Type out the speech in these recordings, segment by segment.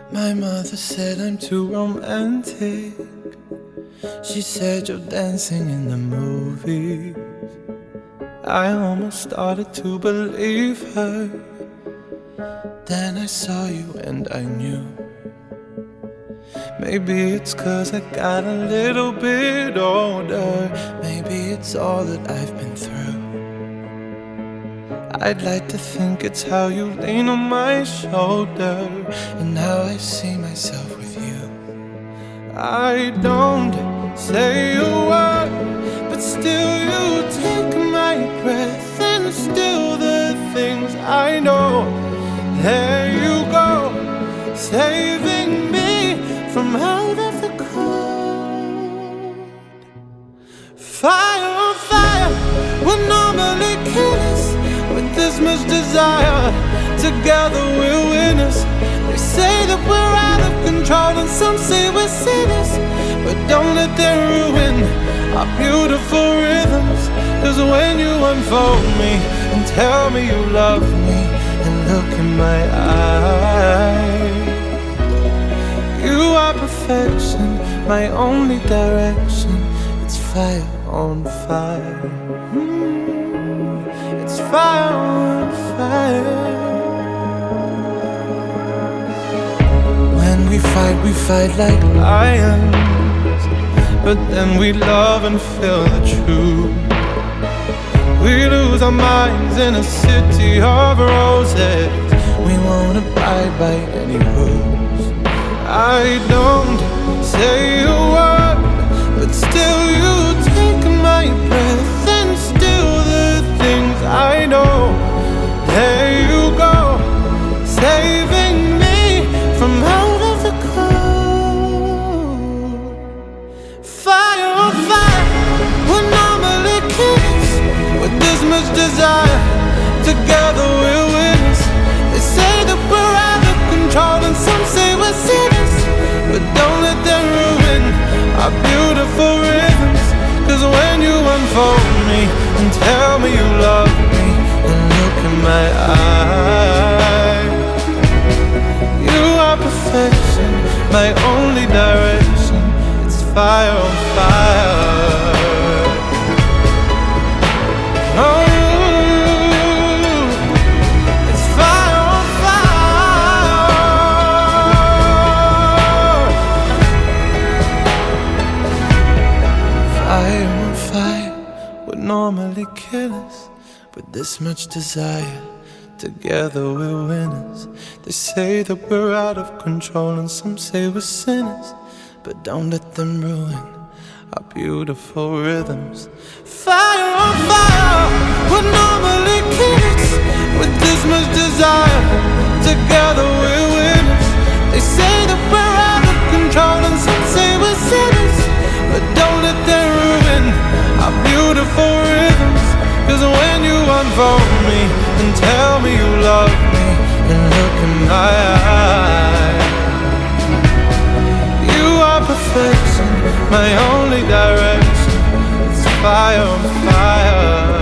My mother said I'm too romantic. She said you're dancing in the movies. I almost started to believe her. Then I saw you and I knew. Maybe it's 'cause I got a little bit older. Maybe it's all that I've been through. I'd like to think it's how you lean on my shoulder and how I see myself with you. I don't say a word, but still you take my breath and still the things I know. There you go, saving me from out of the cold. Fire on fire, we're normally killers. With this much desire, together we're winners. They say that we're out of control and some say we're sinners, but don't let them ruin our beautiful rhythms. 'Cause when you unfold me and tell me you love me and look in my eyes, you are perfection, my only direction. It's fire on fire. It's fire on fire. When we fight like lions, but then we love and feel the truth. We lose our minds in a city of roses. We won't abide by any rules. I don't say a word, but still you take my breath and still the things I know. There you go, saving me from out of the cold. Fire on fire, we're normally kids. With this much desire, together we're winners. They say that we're out of control and some say we're sinners, but don't let them ruin our beautiful rhythms. 'Cause when you unfold me and tell me you love me and look in my eyes, you are perfection, my only direction. It's fire on fire. Oh, it's fire on fire. Fire on fire would normally kill us. With this much desire, together we're winners. They say that we're out of control and some say we're sinners, but don't let them ruin our beautiful rhythms. Fire on fire, we're normally kids. With this much desire, together we're winners. They say that we're out of control and some say we're sinners, but don't let them ruin our beautiful rhythms. 'Cause when you unfold me and tell me you love me and look in my eyes, you are perfection, my only direction. It's fire on fire.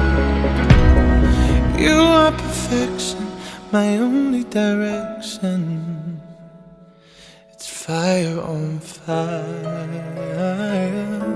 You are perfection, my only direction. It's fire on fire.